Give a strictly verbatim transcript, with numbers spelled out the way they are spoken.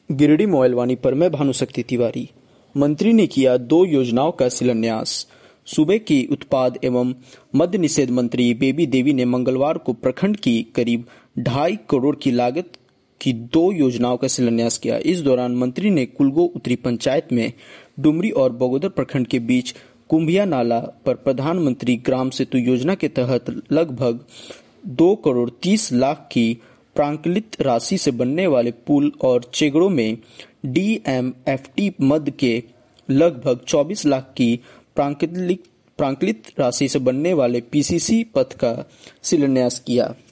गिरिडीह मोइलवानी पर मैं भानुशक्ति तिवारी। मंत्री ने किया दो योजनाओं का शिलान्यास। सूबे की उत्पाद एवं मद्य निषेध मंत्री बेबी देवी ने मंगलवार को प्रखंड की करीब ढाई करोड़ की लागत की दो योजनाओं का शिलान्यास किया। इस दौरान मंत्री ने कुलगो उत्तरी पंचायत में डुमरी और बगोदर प्रखंड के बीच कुंभिया नाला पर प्रधानमंत्री ग्राम सेतु योजना के तहत लगभग दो करोड़ तीस लाख की प्रांकलित राशि से बनने वाले पुल और चेगड़ों में डी एम एफ टी मद के लगभग चौबीस लाख की प्रांकलित प्रांकलित राशि से बनने वाले पी सी सी पथ का शिलान्यास किया।